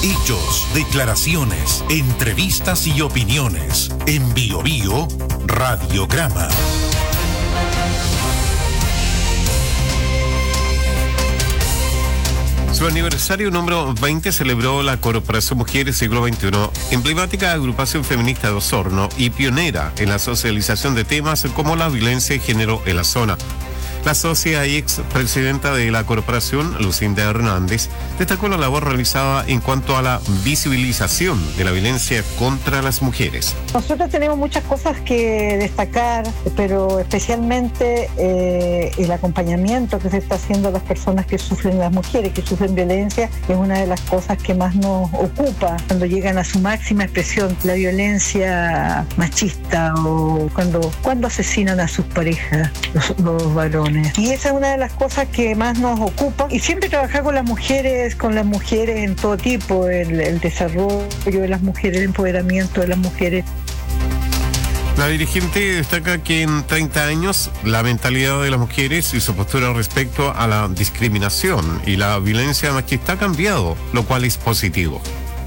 Hechos, declaraciones, entrevistas y opiniones. En Bio Bio, Radiograma. Su aniversario número 20 celebró la Corporación Mujeres Siglo XXI, emblemática agrupación feminista de Osorno y pionera en la socialización de temas como la violencia de género en la zona. La socia y ex presidenta de la corporación, Lucinda Hernández, destacó la labor realizada en cuanto a la visibilización de la violencia contra las mujeres. Nosotros tenemos muchas cosas que destacar, pero especialmente el acompañamiento que se está haciendo a las personas que sufren, las mujeres que sufren violencia, es una de las cosas que más nos ocupa cuando llegan a su máxima expresión, la violencia machista o cuando asesinan a sus parejas, los varones. Y esa es una de las cosas que más nos ocupa. Y siempre trabajar con las mujeres en todo tipo, el desarrollo de las mujeres, el empoderamiento de las mujeres. La dirigente destaca que en 30 años la mentalidad de las mujeres y su postura respecto a la discriminación y la violencia machista ha cambiado, lo cual es positivo.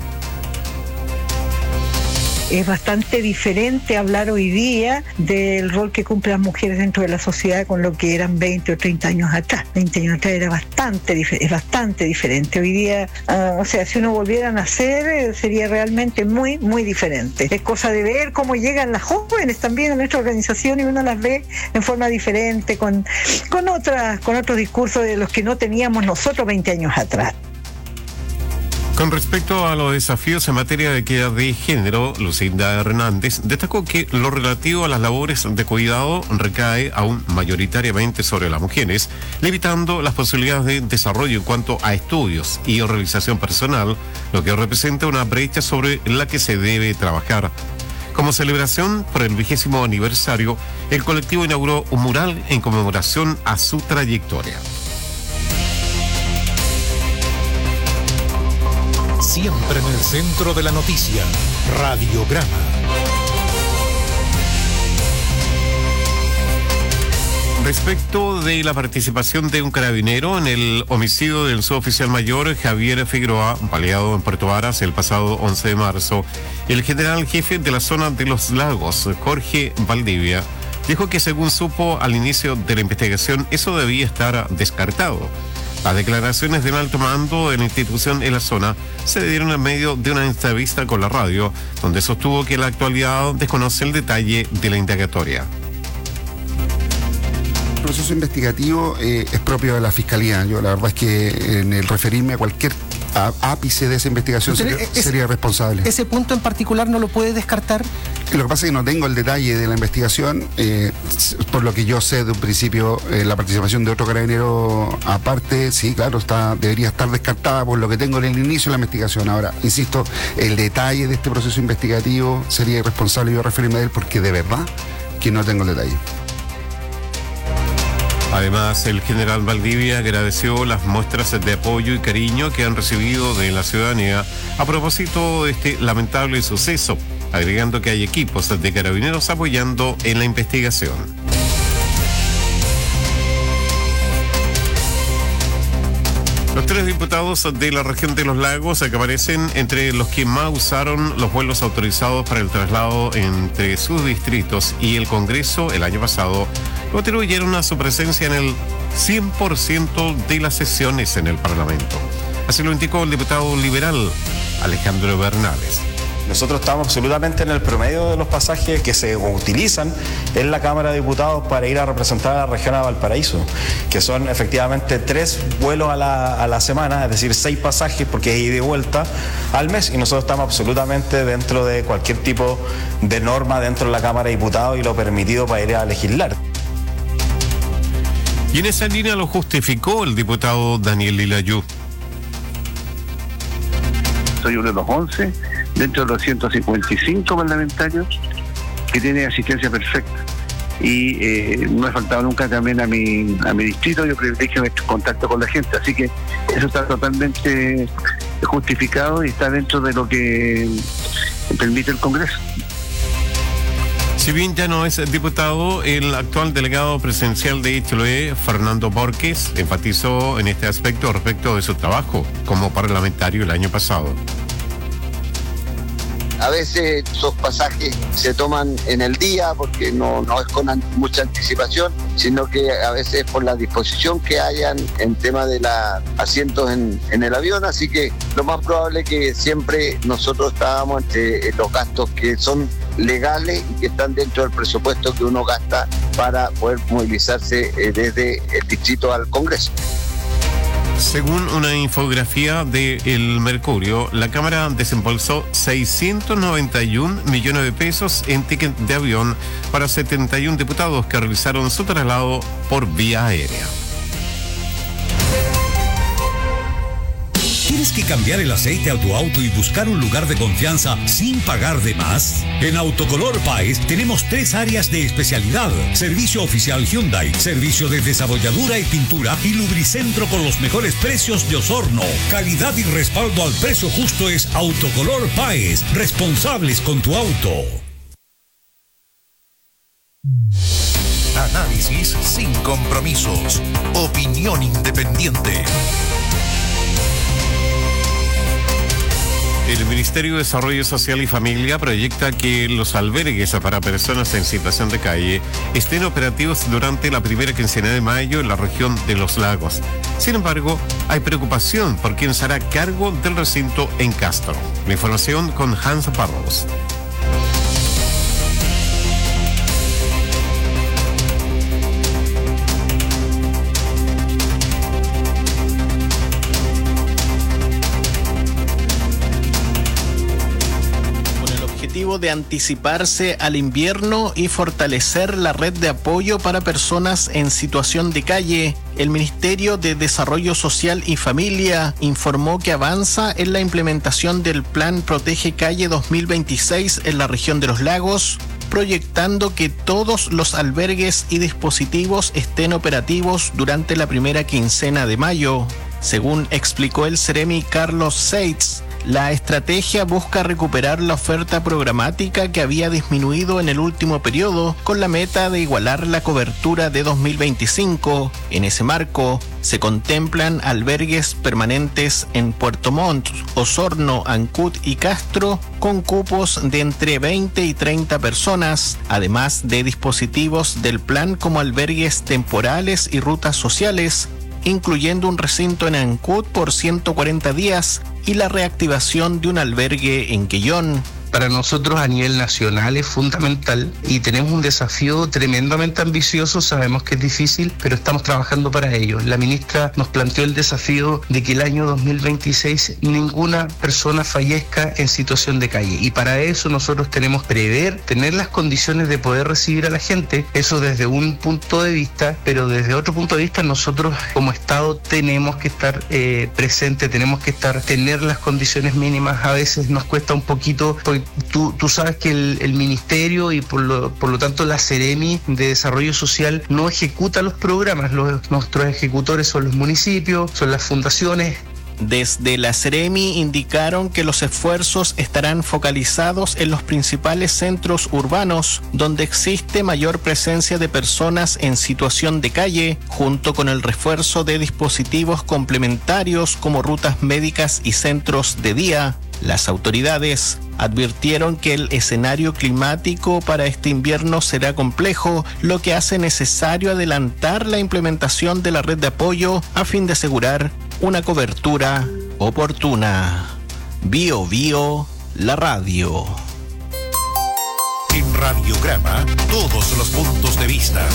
Es bastante diferente hablar hoy día del rol que cumplen las mujeres dentro de la sociedad con lo que eran 20 o 30 años atrás. 20 años atrás era es bastante diferente. Hoy día, si uno volviera a nacer, sería realmente muy, muy diferente. Es cosa de ver cómo llegan las jóvenes también a nuestra organización y uno las ve en forma diferente, con otros discursos de los que no teníamos nosotros 20 años atrás. Con respecto a los desafíos en materia de equidad de género, Lucinda Hernández destacó que lo relativo a las labores de cuidado recae aún mayoritariamente sobre las mujeres, limitando las posibilidades de desarrollo en cuanto a estudios y realización personal, lo que representa una brecha sobre la que se debe trabajar. Como celebración por el 20º aniversario, el colectivo inauguró un mural en conmemoración a su trayectoria. Siempre en el centro de la noticia, Radiograma. Respecto de la participación de un carabinero en el homicidio del suboficial mayor Javier Figueroa, baleado en Puerto Varas el pasado 11 de marzo, el general jefe de la zona de Los Lagos, Jorge Valdivia, dijo que según supo al inicio de la investigación, eso debía estar descartado. Las declaraciones del alto mando de la institución en la zona se dieron en medio de una entrevista con la radio, donde sostuvo que en la actualidad desconoce el detalle de la indagatoria. El proceso investigativo es propio de la Fiscalía. Yo la verdad es que en el referirme a cualquier ápice de esa investigación sería responsable. ¿Ese punto en particular no lo puede descartar? Lo que pasa es que no tengo el detalle de la investigación, por lo que yo sé de un principio, la participación de otro carabinero aparte, sí, claro, debería estar descartada por lo que tengo en el inicio de la investigación. Ahora, insisto, el detalle de este proceso investigativo sería irresponsable yo referirme a él porque de verdad que no tengo el detalle. Además, el general Valdivia agradeció las muestras de apoyo y cariño que han recibido de la ciudadanía a propósito de este lamentable suceso, agregando que hay equipos de carabineros apoyando en la investigación. Los 3 diputados de la región de Los Lagos que aparecen entre los que más usaron los vuelos autorizados para el traslado entre sus distritos y el Congreso el año pasado, lo atribuyeron a su presencia en el 100% de las sesiones en el Parlamento. Así lo indicó el diputado liberal Alejandro Bernales. Nosotros estamos absolutamente en el promedio de los pasajes que se utilizan en la Cámara de Diputados para ir a representar a la región de Valparaíso, que son efectivamente 3 vuelos a la semana, es decir, 6 pasajes, porque es ida y vuelta al mes, y nosotros estamos absolutamente dentro de cualquier tipo de norma dentro de la Cámara de Diputados y lo permitido para ir a legislar. Y en esa línea lo justificó el diputado Daniel Lilayú. Soy uno de los 11 dentro de los 155 parlamentarios que tiene asistencia perfecta. Y no he faltado nunca también a mi distrito, yo privilegio el contacto con la gente, así que eso está totalmente justificado y está dentro de lo que permite el Congreso. Si bien ya no es diputado, el actual delegado presidencial de Chiloé, Fernando Borges, enfatizó en este aspecto respecto de su trabajo como parlamentario el año pasado. A veces esos pasajes se toman en el día porque no es con mucha anticipación, sino que a veces por la disposición que hayan en tema de los asientos en el avión, así que lo más probable es que siempre nosotros estábamos entre los gastos que son legales y que están dentro del presupuesto que uno gasta para poder movilizarse desde el distrito al Congreso. Según una infografía de El Mercurio, la Cámara desembolsó 691 millones de pesos en ticket de avión para 71 diputados que realizaron su traslado por vía aérea. ¿Tienes que cambiar el aceite a tu auto y buscar un lugar de confianza sin pagar de más? En Autocolor Páez tenemos 3 áreas de especialidad: servicio oficial Hyundai, servicio de desabolladura y pintura y lubricentro con los mejores precios de Osorno. Calidad y respaldo al precio justo es Autocolor Páez. Responsables con tu auto. Análisis sin compromisos. Opinión independiente. El Ministerio de Desarrollo Social y Familia proyecta que los albergues para personas en situación de calle estén operativos durante la primera quincena de mayo en la región de Los Lagos. Sin embargo, hay preocupación por quién se hará cargo del recinto en Castro. La información con Hans Barros. De anticiparse al invierno y fortalecer la red de apoyo para personas en situación de calle, el Ministerio de Desarrollo Social y Familia informó que avanza en la implementación del Plan Protege Calle 2026 en la región de Los Lagos, proyectando que todos los albergues y dispositivos estén operativos durante la primera quincena de mayo. Según explicó el Seremi Carlos Seitz, la estrategia busca recuperar la oferta programática que había disminuido en el último periodo, con la meta de igualar la cobertura de 2025. En ese marco, se contemplan albergues permanentes en Puerto Montt, Osorno, Ancud y Castro, con cupos de entre 20 y 30 personas, además de dispositivos del plan como albergues temporales y rutas sociales, incluyendo un recinto en Ancud por 140 días y la reactivación de un albergue en Quellón. Para nosotros a nivel nacional es fundamental y tenemos un desafío tremendamente ambicioso. Sabemos que es difícil, pero estamos trabajando para ello. La ministra nos planteó el desafío de que el año 2026 ninguna persona fallezca en situación de calle, y para eso nosotros tenemos que prever, tener las condiciones de poder recibir a la gente. Eso desde un punto de vista, pero desde otro punto de vista nosotros como Estado tenemos que estar presentes, tenemos que tener las condiciones mínimas. A veces nos cuesta un poquito. Tú sabes que el Ministerio y por lo tanto la Seremi de Desarrollo Social no ejecuta los programas. Nuestros ejecutores son los municipios, son las fundaciones. Desde la Seremi indicaron que los esfuerzos estarán focalizados en los principales centros urbanos, donde existe mayor presencia de personas en situación de calle, junto con el refuerzo de dispositivos complementarios como rutas médicas y centros de día. Las autoridades advirtieron que el escenario climático para este invierno será complejo, lo que hace necesario adelantar la implementación de la red de apoyo a fin de asegurar una cobertura oportuna. Bio Bio, la radio. En Radiograma, todos los puntos de vista.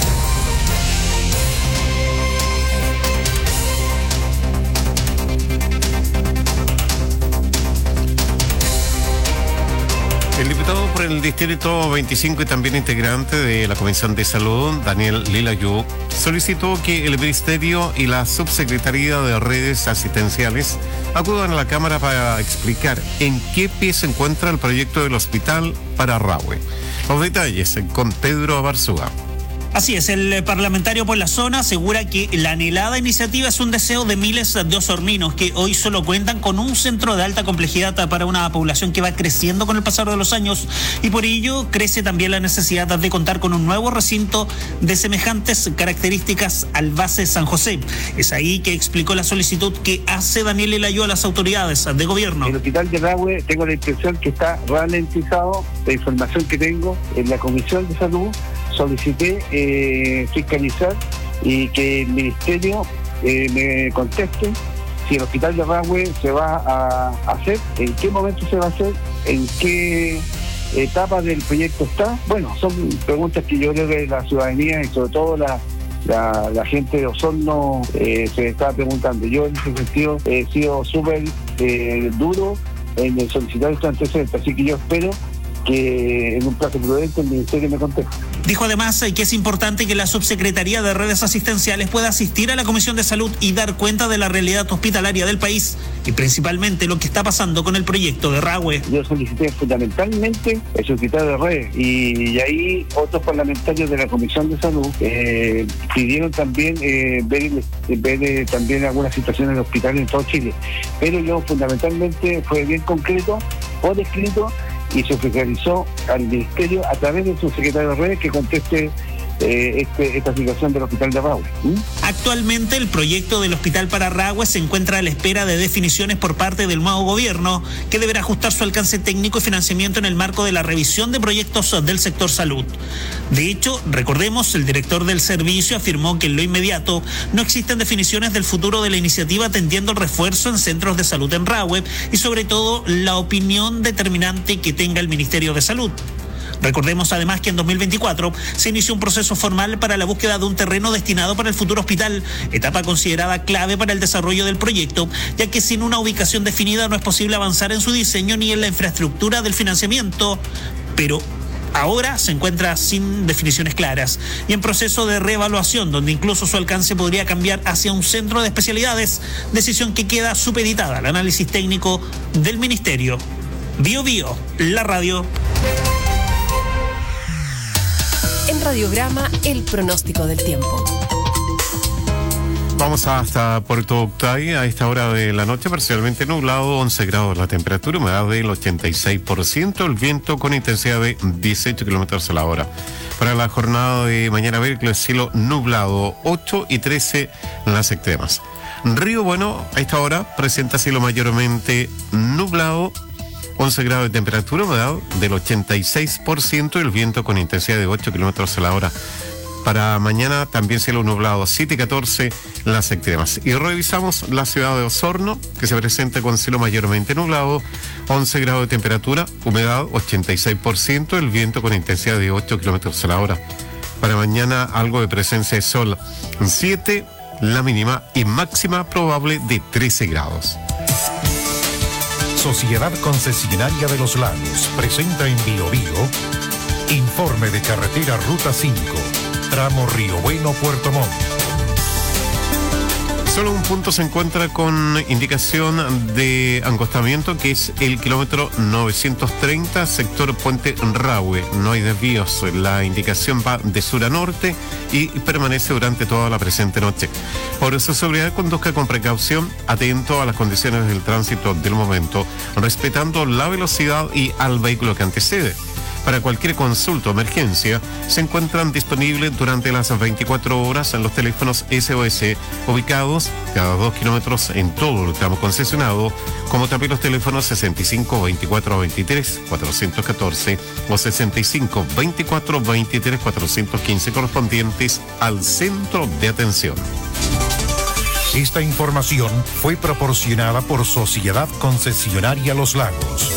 El diputado por el Distrito 25 y también integrante de la Comisión de Salud, Daniel Lilayú, solicitó que el Ministerio y la Subsecretaría de Redes Asistenciales acudan a la Cámara para explicar en qué pie se encuentra el proyecto del hospital para Rahue. Los detalles con Pedro Abarzúa. Así es, el parlamentario por la zona asegura que la anhelada iniciativa es un deseo de miles de osorninos que hoy solo cuentan con un centro de alta complejidad para una población que va creciendo con el pasar de los años, y por ello crece también la necesidad de contar con un nuevo recinto de semejantes características al base San José. Es ahí que explicó la solicitud que hace Daniel Elayo a las autoridades de gobierno. El hospital de Rahue, tengo la impresión que está ralentizado. La información que tengo en la Comisión de Salud, solicité fiscalizar y que el ministerio me conteste si el hospital de Rahue se va a hacer, en qué momento se va a hacer, en qué etapa del proyecto está. Bueno, son preguntas que yo creo que la ciudadanía y sobre todo la gente de Osorno se está preguntando. Yo en ese sentido he sido súper duro en solicitar estos antecedentes, así que yo espero que en un plazo prudente el ministerio me conteste. Dijo además que es importante que la Subsecretaría de Redes Asistenciales pueda asistir a la Comisión de Salud y dar cuenta de la realidad hospitalaria del país y principalmente lo que está pasando con el proyecto de Rahue. Yo solicité fundamentalmente el secretario de Redes y ahí otros parlamentarios de la Comisión de Salud pidieron también ver también algunas situaciones en hospitales en todo Chile. Pero yo fundamentalmente fue bien concreto, por escrito, y se oficializó al ministerio a través de su secretario de Redes que conteste esta situación del hospital de Rahue. Actualmente el proyecto del hospital para Rahue se encuentra a la espera de definiciones por parte del nuevo gobierno, que deberá ajustar su alcance técnico y financiamiento en el marco de la revisión de proyectos del sector salud. De hecho, recordemos, el director del servicio afirmó que en lo inmediato no existen definiciones del futuro de la iniciativa atendiendo el refuerzo en centros de salud en Rahue y sobre todo la opinión determinante que tenga el Ministerio de Salud. Recordemos además que en 2024 se inició un proceso formal para la búsqueda de un terreno destinado para el futuro hospital, etapa considerada clave para el desarrollo del proyecto, ya que sin una ubicación definida no es posible avanzar en su diseño ni en la infraestructura del financiamiento. Pero ahora se encuentra sin definiciones claras y en proceso de reevaluación, donde incluso su alcance podría cambiar hacia un centro de especialidades, decisión que queda supeditada al análisis técnico del Ministerio. Bio Bio, la radio. En Radiograma, el pronóstico del tiempo. Vamos hasta Puerto Octay. A esta hora de la noche parcialmente nublado, 11 grados la temperatura, humedad del 86%, el viento con intensidad de 18 kilómetros a la hora. Para la jornada de mañana miércoles, cielo nublado, 8 y 13 en las extremas. Río Bueno, a esta hora presenta cielo mayormente nublado, 11 grados de temperatura, humedad del 86% y el viento con intensidad de 8 kilómetros a la hora. Para mañana también cielo nublado, 7 y 14 en las extremas. Y revisamos la ciudad de Osorno, que se presenta con cielo mayormente nublado, 11 grados de temperatura, humedad 86%, el viento con intensidad de 8 kilómetros a la hora. Para mañana algo de presencia de sol, 7 la mínima y máxima probable de 13 grados. Sociedad Concesionaria de los Lagos presenta en Bio Bio informe de carretera Ruta 5, tramo Río Bueno, Puerto Montt. Solo un punto se encuentra con indicación de angostamiento, que es el kilómetro 930, sector Puente Rahue. No hay desvíos, la indicación va de sur a norte y permanece durante toda la presente noche. Por su seguridad, conduzca con precaución, atento a las condiciones del tránsito del momento, respetando la velocidad y al vehículo que antecede. Para cualquier consulta o emergencia, se encuentran disponibles durante las 24 horas en los teléfonos SOS, ubicados cada 2 kilómetros en todo el tramo concesionado, como también los teléfonos 65 24 23 414 o 65 24 23 415 correspondientes al centro de atención. Esta información fue proporcionada por Sociedad Concesionaria Los Lagos.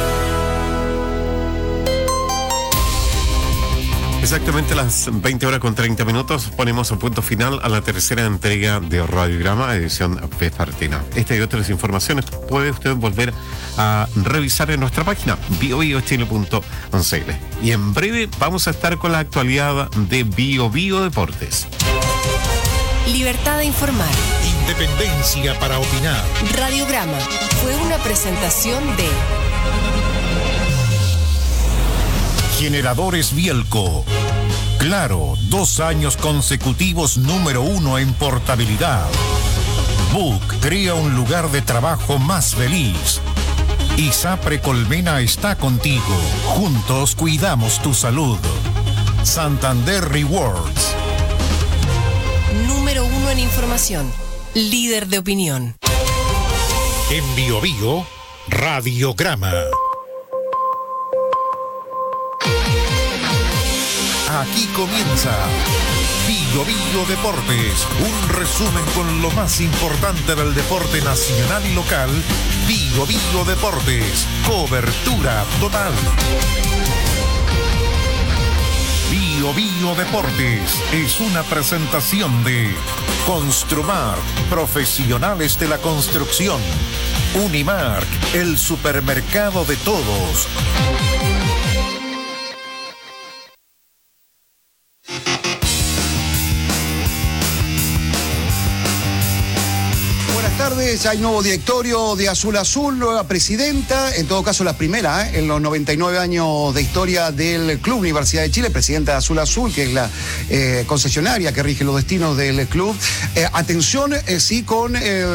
Exactamente a las 20 horas con 30 minutos ponemos un punto final a la tercera entrega de Radiograma, edición vespertina. Esta y otras informaciones puede usted volver a revisar en nuestra página biobiochile.cl. Y en breve vamos a estar con la actualidad de Bio Bio Deportes. Libertad de informar. Independencia para opinar. Radiograma fue una presentación de Generadores Bielco. Claro, 2 años consecutivos número 1 en portabilidad. Book crea un lugar de trabajo más feliz. ISAPRE Colmena está contigo. Juntos cuidamos tu salud. Santander Rewards. Número 1 en información. Líder de opinión. En Bio Bio, Radiograma. Aquí comienza Bio Bio Deportes, un resumen con lo más importante del deporte nacional y local. Bio Bio Deportes, cobertura total. Bio Bio Deportes es una presentación de Construmark, profesionales de la construcción. Unimark, el supermercado de todos. Tardes, hay nuevo directorio de Azul Azul, nueva presidenta, en todo caso la primera en los 99 años de historia del Club Universidad de Chile, presidenta de Azul Azul, que es la concesionaria que rige los destinos del club. Atención, sí, con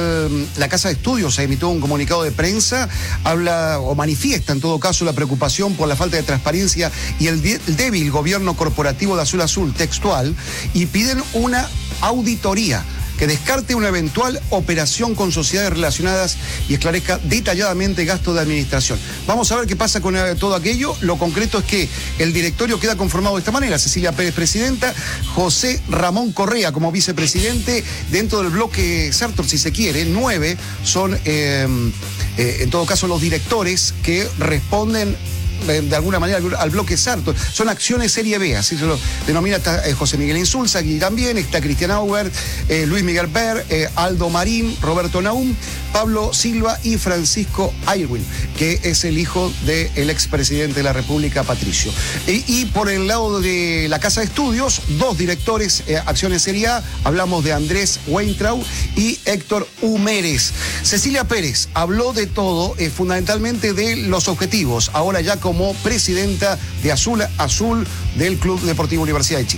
la Casa de Estudios, se emitió un comunicado de prensa, habla o manifiesta en todo caso la preocupación por la falta de transparencia y el débil gobierno corporativo de Azul Azul, textual, y piden una auditoría que descarte una eventual operación con sociedades relacionadas y esclarezca detalladamente gastos de administración. Vamos a ver qué pasa con todo aquello. Lo concreto es que el directorio queda conformado de esta manera: Cecilia Pérez, presidenta; José Ramón Correa como vicepresidente. Dentro del bloque Sartor, si se quiere, 9 son, en todo caso, los directores que responden de alguna manera al bloque Sartor. Son acciones serie B, así se lo denomina. Está José Miguel Insulza aquí también, está Cristian Auber, Luis Miguel Per, Aldo Marín, Roberto Naum, Pablo Silva y Francisco Aylwin, que es el hijo del expresidente de la República, Patricio. Y por el lado de la Casa de Estudios, 2 directores, acciones serie A, hablamos de Andrés Weintraub y Héctor Humérez. Cecilia Pérez habló de todo, fundamentalmente de los objetivos, ahora ya como presidenta de Azul Azul del Club Deportivo Universidad de Chile.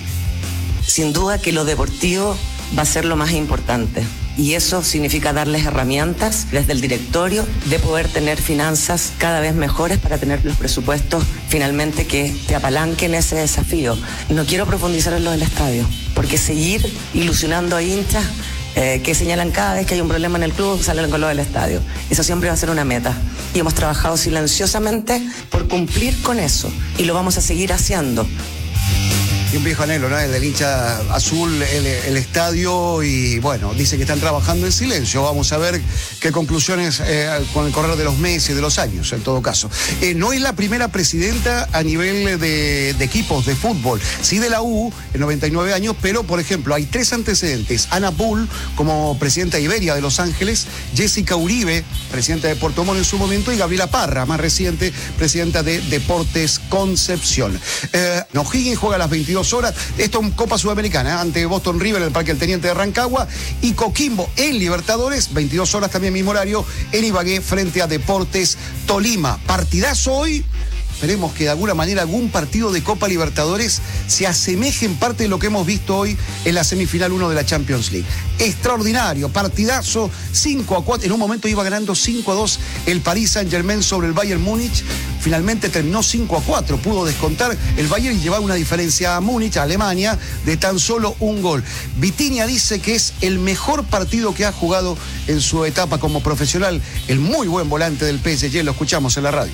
Sin duda que lo deportivo va a ser lo más importante. Y eso significa darles herramientas desde el directorio de poder tener finanzas cada vez mejores para tener los presupuestos finalmente que te apalanquen ese desafío. No quiero profundizar en lo del estadio, porque seguir ilusionando a hinchas que señalan cada vez que hay un problema en el club, salen con lo del estadio. Eso siempre va a ser una meta. Y hemos trabajado silenciosamente por cumplir con eso. Y lo vamos a seguir haciendo. Y un viejo anhelo, ¿no? El del hincha azul, el estadio, y bueno, dicen que están trabajando en silencio. Vamos a ver qué conclusiones con el correr de los meses, de los años, en todo caso. No es la primera presidenta a nivel de equipos de fútbol, sí de la U, en 99 años, pero por ejemplo, hay 3 antecedentes. Ana Bull, como presidenta de Iberia de Los Ángeles; Jessica Uribe, presidenta de Puerto Montt en su momento; y Gabriela Parra, más reciente, presidenta de Deportes Concepción. O'Higgins juega a las 22 horas. Esto es Copa Sudamericana, ante Boston River en el Parque del Teniente de Rancagua, y Coquimbo en Libertadores, 22 horas también mismo horario, en Ibagué frente a Deportes Tolima. Partidazo hoy. Esperemos que de alguna manera algún partido de Copa Libertadores se asemeje en parte de lo que hemos visto hoy en la semifinal 1 de la Champions League. Extraordinario, partidazo, 5-4. En un momento iba ganando 5-2 el Paris Saint-Germain sobre el Bayern Múnich. Finalmente terminó 5-4. Pudo descontar el Bayern y llevar una diferencia a Múnich, a Alemania, de tan solo un gol. Vitinha dice que es el mejor partido que ha jugado en su etapa como profesional. El muy buen volante del PSG, lo escuchamos en la radio.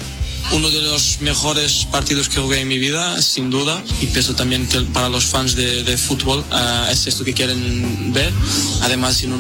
Uno de los mejores partidos que jugué en mi vida, sin duda, y pienso también que para los fans de fútbol es esto que quieren ver, además en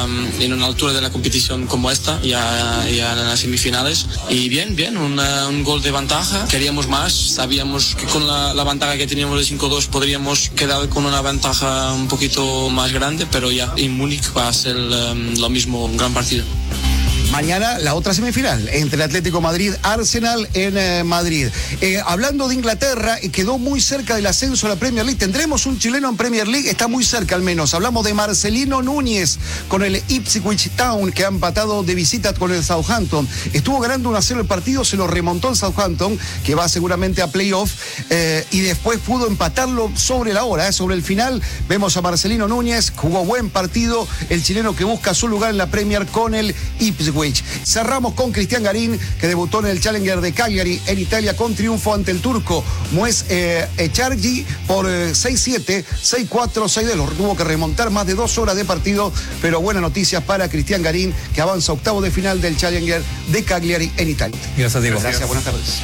una altura de la competición como esta, ya en las semifinales. Y bien, un gol de ventaja, queríamos más, sabíamos que con la ventaja que teníamos de 5-2 podríamos quedar con una ventaja un poquito más grande, pero ya en Múnich va a ser lo mismo, un gran partido. mañana la otra semifinal entre el Atlético Madrid-Arsenal en Madrid. Hablando de Inglaterra, quedó muy cerca del ascenso a la Premier League. Tendremos un chileno en Premier League, está muy cerca al menos. Hablamos de Marcelino Núñez con el Ipswich Town, que ha empatado de visita con el Southampton. Estuvo ganando 1-0 el partido, se lo remontó el Southampton, que va seguramente a playoff, y después pudo empatarlo sobre la hora, sobre el final. Vemos a Marcelino Núñez, jugó buen partido, el chileno que busca su lugar en la Premier con el Ipswich. Cerramos con Cristian Garín, que debutó en el Challenger de Cagliari en Italia con triunfo ante el turco Mues Echargi por 6-7, 6-4, 6-2. Lo tuvo que remontar más de 2 horas de partido, pero buenas noticias para Cristian Garín, que avanza a octavo de final del Challenger de Cagliari en Italia. Gracias, Diego. Gracias, buenas tardes.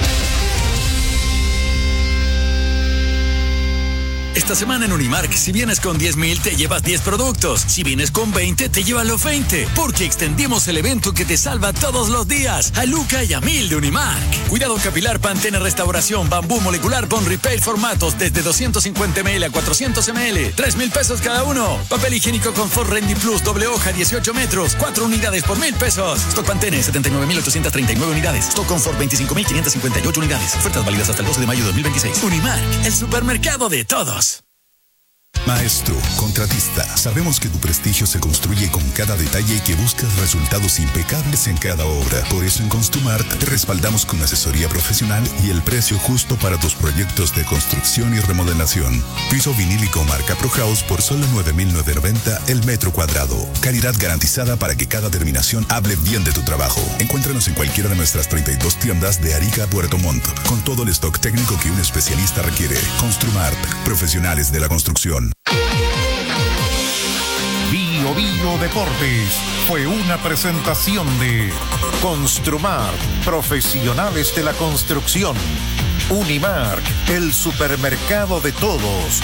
Esta semana en Unimark, si vienes con 10,000 te llevas 10 productos. Si vienes con 20 te llevas los 20. Porque extendimos el evento que te salva todos los días. A Luca y a 1000 de Unimark. Cuidado capilar, Pantene Restauración, Bambú Molecular, Bond Repair formatos desde 250 ml a 400 ml. 3,000 pesos cada uno. Papel higiénico Confort Rendy Plus, doble hoja, 18 metros. 4 unidades por 1,000 pesos. Stock Pantene, 79,839 unidades. Stock Confort, 25,558 unidades. Ofertas válidas hasta el 12 de mayo de 2026. Unimark, el supermercado de todos. Maestro, contratista, sabemos que tu prestigio se construye con cada detalle y que buscas resultados impecables en cada obra. Por eso en Construmart te respaldamos con asesoría profesional y el precio justo para tus proyectos de construcción y remodelación. Piso vinílico marca ProHouse por solo 9,990 el metro cuadrado. Calidad garantizada para que cada terminación hable bien de tu trabajo. Encuéntranos en cualquiera de nuestras 32 tiendas de Arica a Puerto Montt, con todo el stock técnico que un especialista requiere. Construmart, profesionales de la construcción. Bio Bio Deportes fue una presentación de Construmart, profesionales de la construcción. Unimark, el supermercado de todos.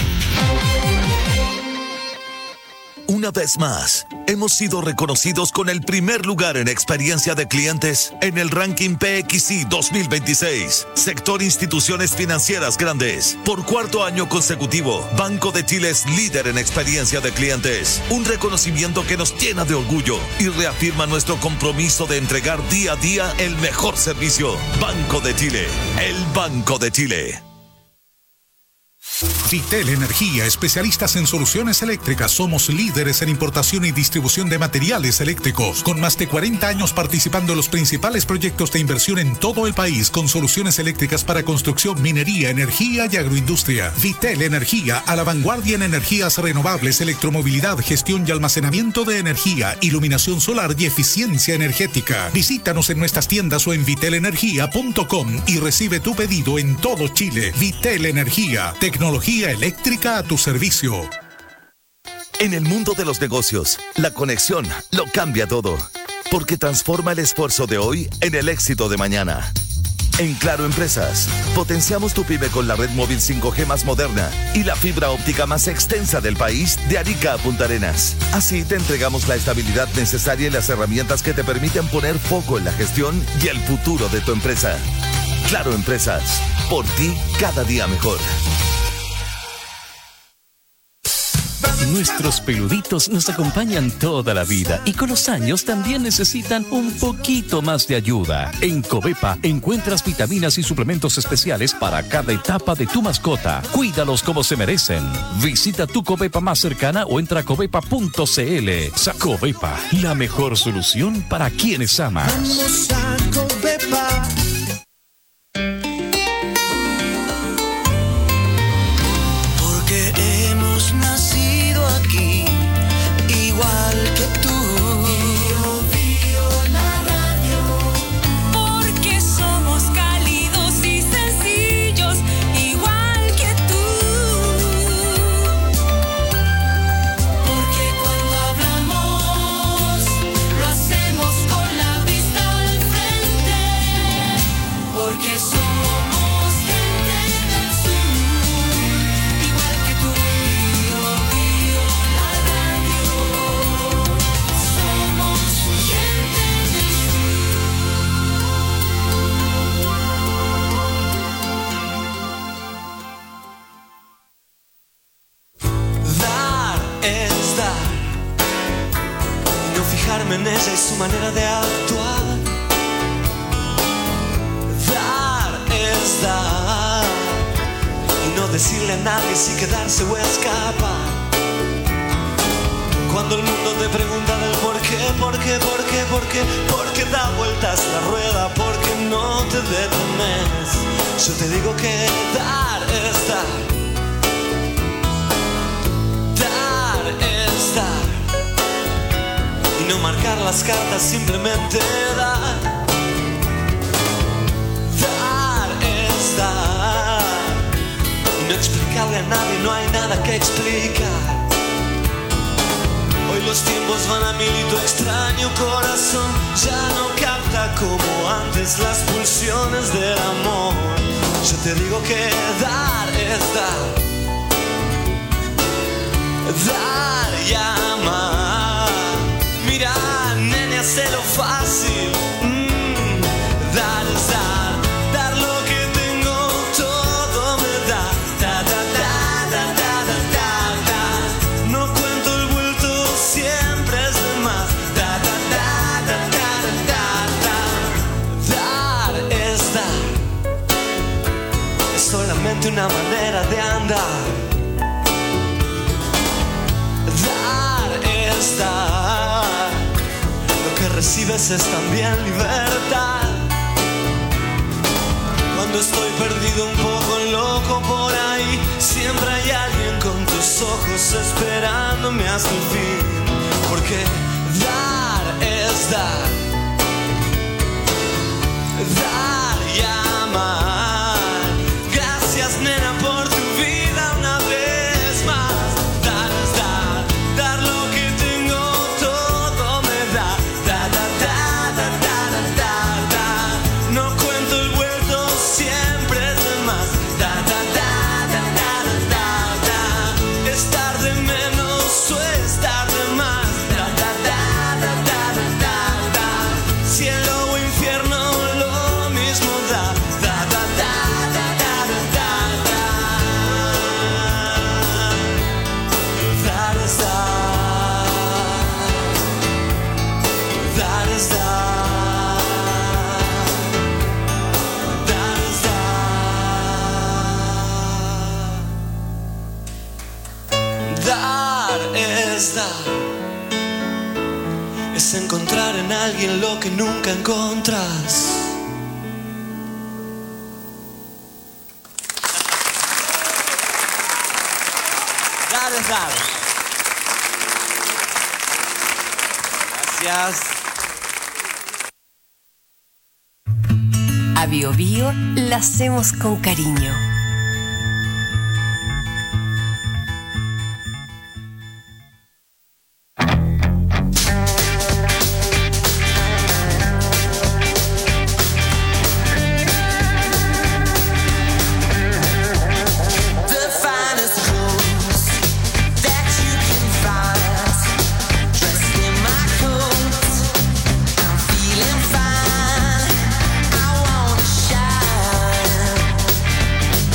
Una vez más, hemos sido reconocidos con el primer lugar en experiencia de clientes en el ranking PXI 2026. Sector Instituciones Financieras Grandes. Por 4º año consecutivo, Banco de Chile es líder en experiencia de clientes. Un reconocimiento que nos llena de orgullo y reafirma nuestro compromiso de entregar día a día el mejor servicio. Banco de Chile, el Banco de Chile. Vitel Energía, especialistas en soluciones eléctricas. Somos líderes en importación y distribución de materiales eléctricos, con más de 40 años participando en los principales proyectos de inversión en todo el país, con soluciones eléctricas para construcción, minería, energía y agroindustria. Vitel Energía, a la vanguardia en energías renovables, electromovilidad, gestión y almacenamiento de energía, iluminación solar y eficiencia energética. Visítanos en nuestras tiendas o en vitelenergia.com y recibe tu pedido en todo Chile. Vitel Energía, tecnología eléctrica a tu servicio. En el mundo de los negocios, la conexión lo cambia todo, porque transforma el esfuerzo de hoy en el éxito de mañana. En Claro Empresas, potenciamos tu pyme con la red móvil 5G más moderna y la fibra óptica más extensa del país, de Arica a Punta Arenas. Así te entregamos la estabilidad necesaria y las herramientas que te permiten poner foco en la gestión y el futuro de tu empresa. Claro Empresas, por ti cada día mejor. Nuestros peluditos nos acompañan toda la vida y con los años también necesitan un poquito más de ayuda. En Covepa encuentras vitaminas y suplementos especiales para cada etapa de tu mascota. Cuídalos como se merecen. Visita tu Covepa más cercana o entra a covepa.cl. Covepa, la mejor solución para quienes amas. Vamos a Covepa. Porque hemos nacido aquí, igual que tú. La radio. Porque somos cálidos y sencillos, igual que tú. Porque cuando hablamos, lo hacemos con la vista al frente. Porque somos gente del sur, igual que tú. La radio. Somos gente del Dar es dar, y no fijarme en ella y su manera de actuar. estar y no decirle a nadie si quedarse o escapar. Cuando el mundo te pregunta del por qué, porque da vueltas la rueda, porque no te detenes. Yo te digo que dar es dar. Dar es dar. Y no marcar las cartas, simplemente dar. Dar es dar. Y no explicarle a nadie, no hay nada que explicar. Hoy los tiempos van a mil y tu extraño corazón ya no capta como antes las pulsiones del amor. Yo te digo que dar es dar. Dar y amar. Mira, nene, hazlo fácil. Dar es dar. Dar lo que tengo, todo me da. Da, da, da, da, da, da, da, da. No cuento el vuelto, siempre es de más. Da, da, da, da, da, da, da, da. Dar es dar. Es solamente una manera de andar. Dar es dar. Lo que recibes es también libertad. Cuando estoy perdido un poco loco por ahí, siempre hay alguien con tus ojos esperándome hasta el fin. Porque dar es dar. Dar y amar. Gracias, nena, por tu vida una vez más. Dar es dar. Dar lo que tengo, todo me da. Da, da, da, da, da, da, da, da. No cuento el vuelto, siempre es de más. Da, da, da, da, da, da, da, da. Estar de menos o estar de más. Da, da, da, da, da, da, da, da. Cielo o infierno, lo mismo da. Da, da, da, da, da, da, da, da. Dar es dar. Dar es dar. Dar es dar. Dar es dar. Es encontrar en alguien lo que nunca encontras. Dar es dar. Gracias. A Bio Bio la hacemos con cariño. The finest clothes that you can find, dressed in my coat, I'm feeling fine. I wanna shine.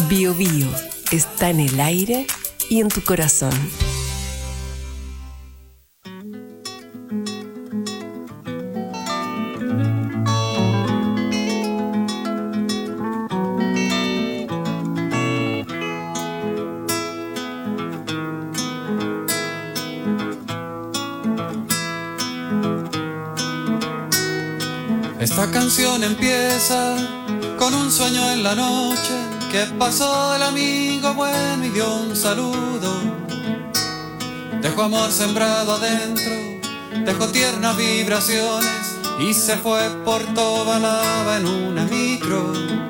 Bio Bio está en el aire y en tu corazón. Esta canción empieza con un sueño en la noche que pasó el amigo bueno y dio un saludo. Dejó amor sembrado adentro, dejó tiernas vibraciones y se fue por toda lava en una micro.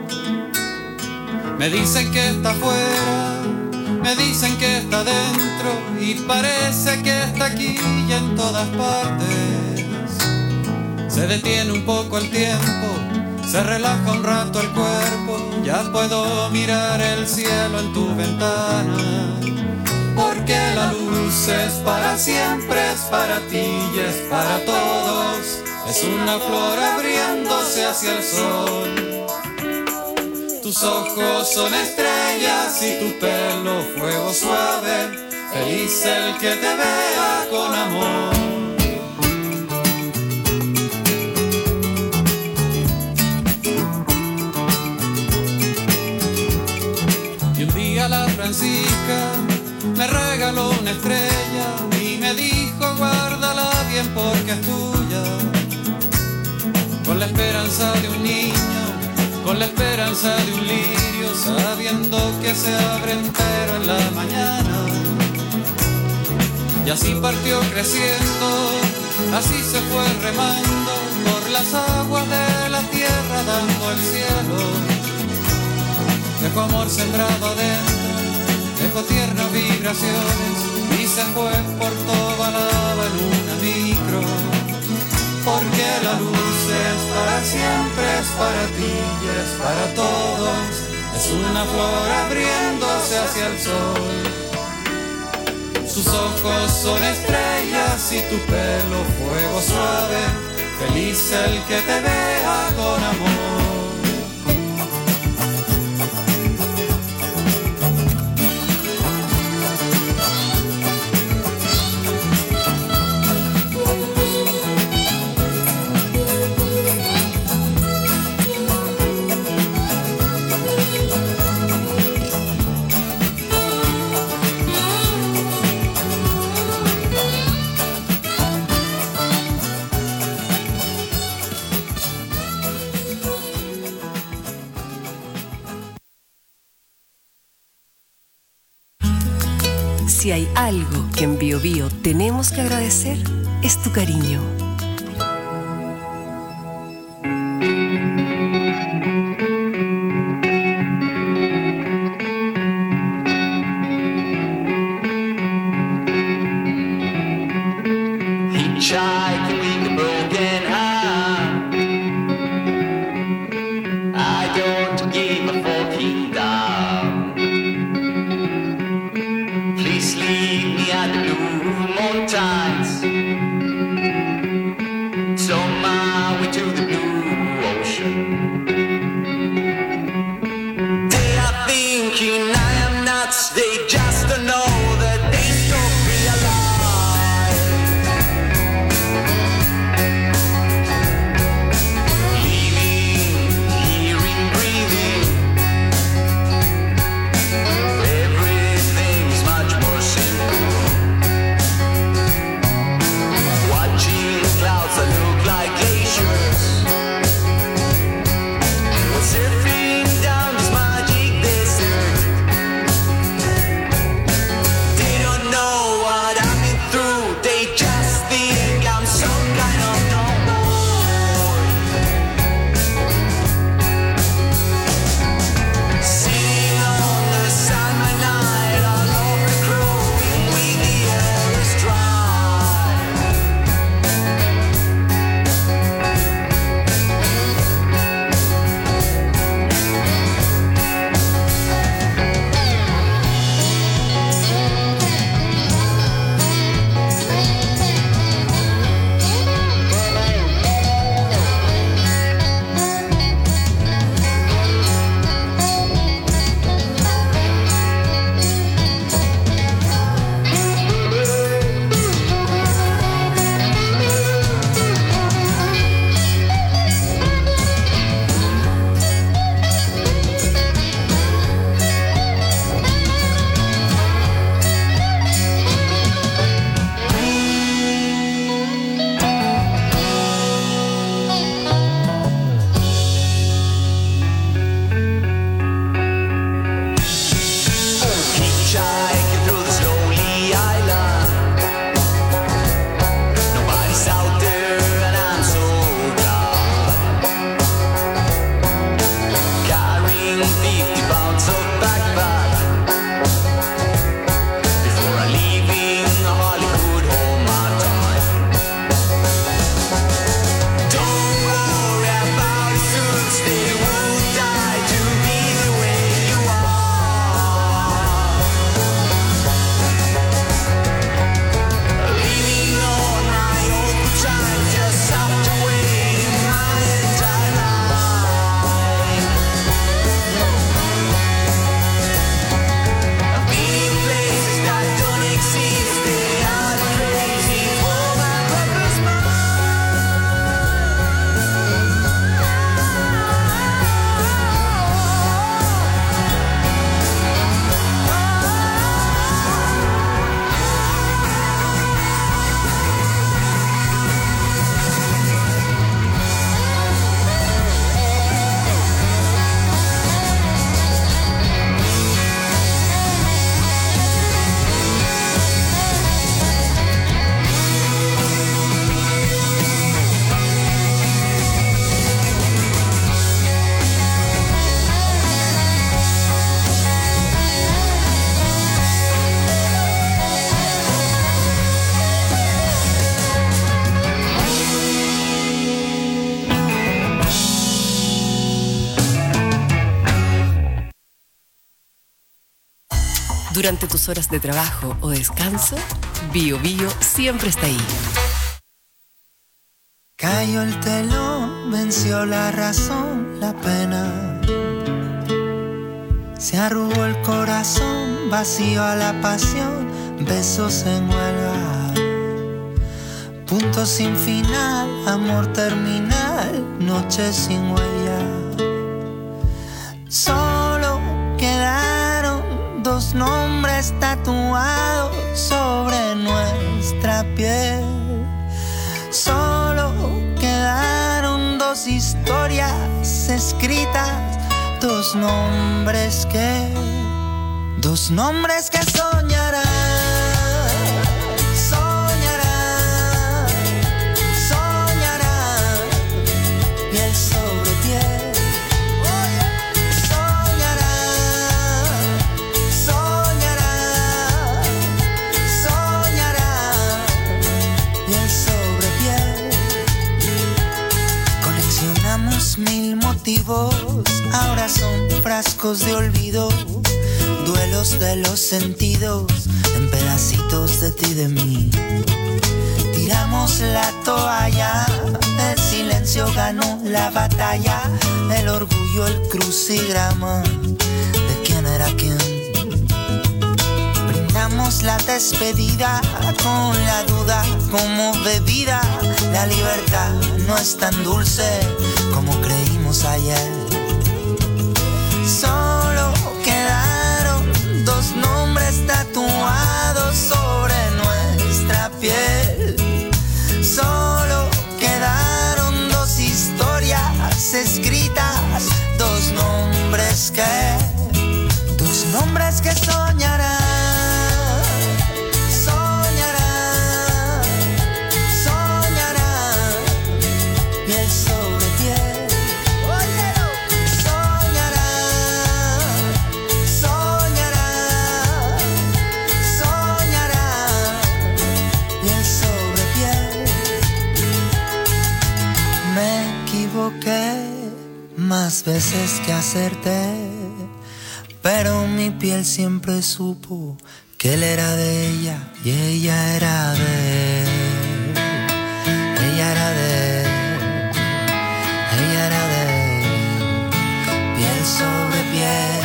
Me dicen que está afuera, me dicen que está dentro y parece que está aquí y en todas partes. Se detiene un poco el tiempo, se relaja un rato el cuerpo, ya puedo mirar el cielo en tu ventana. Porque la luz es para siempre, es para ti y es para todos. Es una flor abriéndose hacia el sol. Tus ojos son estrellas y tu pelo fuego suave. Feliz el que te vea con amor. La Francisca me regaló una estrella y me dijo guárdala bien porque es tuya. Con la esperanza de un niño, con la esperanza de un lirio, sabiendo que se abre entero en la mañana. Y así partió creciendo, así se fue remando por las aguas de la tierra dando el cielo. Dejó amor sembrado adentro, dejó tiernas vibraciones y se fue por toda lava en una micro. Porque la luz es para siempre, es para ti y es para todos. Es una flor abriéndose hacia el sol. Sus ojos son estrellas y tu pelo fuego suave. Feliz el que te vea con amor. Si hay algo que en Bio Bio tenemos que agradecer, es tu cariño. Durante tus horas de trabajo o descanso, Bio Bio siempre está ahí. Cayó el telón, venció la razón, la pena. Se arrugó el corazón, vacío a la pasión, besos en huelga. Punto sin final, amor terminal, noche sin huella. Solo quedaron dos nombres tatuados sobre nuestra piel. Solo quedaron dos historias escritas, dos nombres que soñarán. Ahora son frascos de olvido, duelos de los sentidos, en pedacitos de ti y de mí. Tiramos la toalla, el silencio ganó la batalla, el orgullo el crucigrama de quién era quién. Brindamos la despedida con la duda como bebida. La libertad no es tan dulce como creímos ayer. Solo quedaron dos nombres tatuados sobre nuestra piel. Solo quedaron dos historias escritas, dos nombres que soñarán. Más veces que acerté, pero mi piel siempre supo que él era de ella y ella era de él. Ella era de él, ella era de él, piel sobre piel.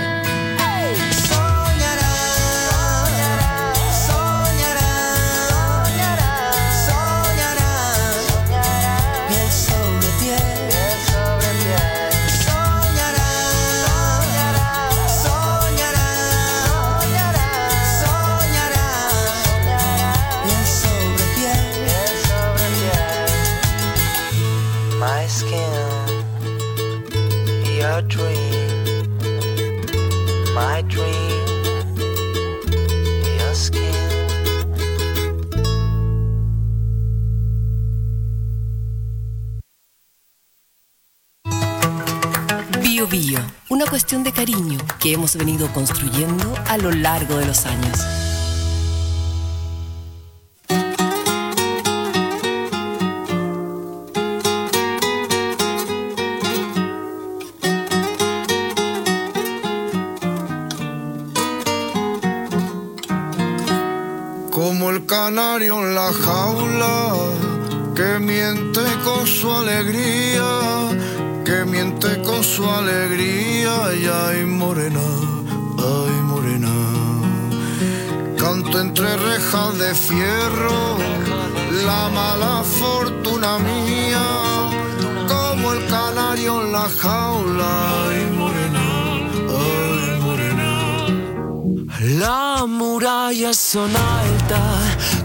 Bio Bio, una cuestión de cariño que hemos venido construyendo a lo largo de los años. Como el canario en la jaula, que miente con su alegría, que miente con su alegría. Y ay morena, canto entre rejas de fierro, la mala fortuna mía, como el canario en la jaula. Ay morena, las murallas son altas,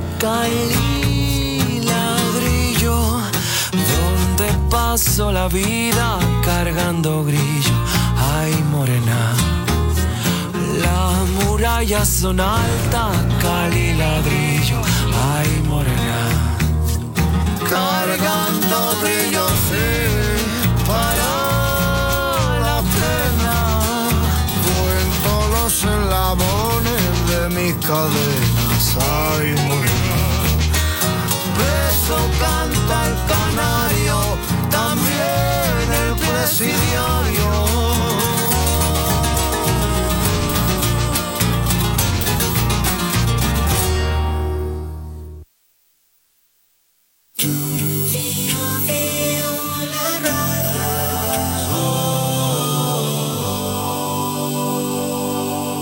caí ladrillo, donde paso la vida cargando grillo. Ay morena, las murallas son altas, cal y ladrillo. Ay morena, cargando brillo para la pena, cuento los eslabones de mis cadenas. Ay morena,